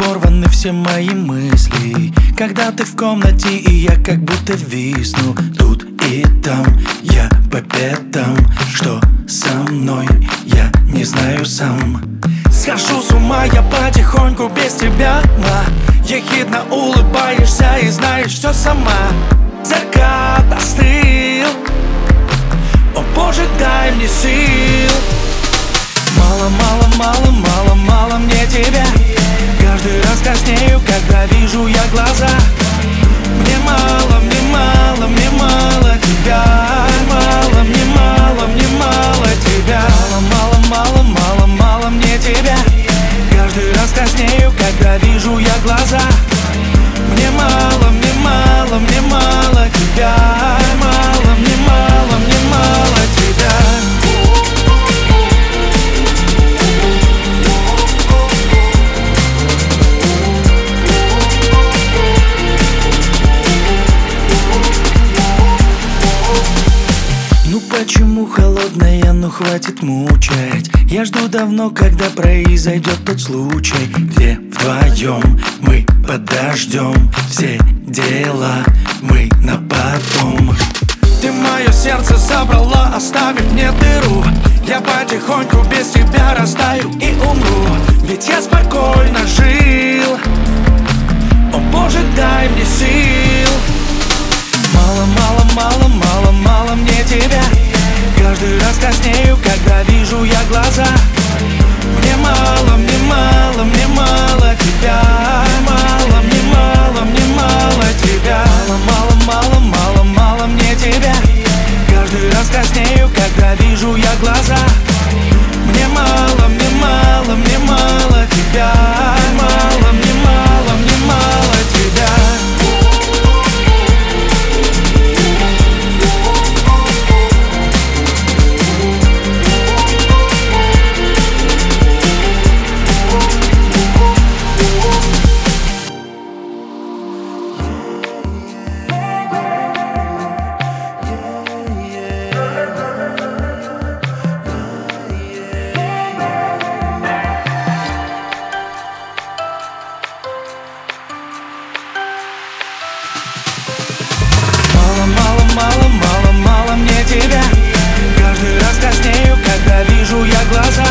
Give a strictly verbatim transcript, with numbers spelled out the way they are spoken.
оборваны все мои мысли, когда ты в комнате, и я как будто висну тут и там. Я по пятам, что со мной, я не знаю сам. Схожу с ума я потихоньку без тебя, ма. Ехидно улыбаешься и знаешь все сама. Закат остыл, о боже, дай мне сил. Мало, мало, мало, мало, мало мне тебя. Каждый раз краснею, когда вижу я глаза. Мне мало, мне мало, мне мало тебя. Мало, мне мало, мне мало тебя. Мало, мало, мало, мало, мало мне тебя. Каждый раз краснею, когда вижу я глаза. Мне мало, мне мало, мне мало тебя. Мало, мне мало, мне мало тебя. Почему холодная, ну хватит мучать. Я жду давно, когда произойдет тот случай, где вдвоем мы подождем все дела, мы на потом. Ты мое сердце забрала, оставив мне дыру. Я потихоньку без тебя растаю и умру. Ведь я спокойно жил, о боже, дай мне сил. Мало, мало, мало, мало, мало мне тебя. Каждый раз краснею, когда вижу я глаза. Мне мало, мне мало, мне мало тебя. Мало, мне мало, мне мало тебя. Мало, мало, мало, мало, мало мне тебя. Каждый раз краснею, когда вижу я глаза. Мне мало, мне мало, мне мало тебя. Мало, мне мало, мне мало тебя. Мало, мало, мало мне тебя. Каждый раз краснею, когда вижу я глаза.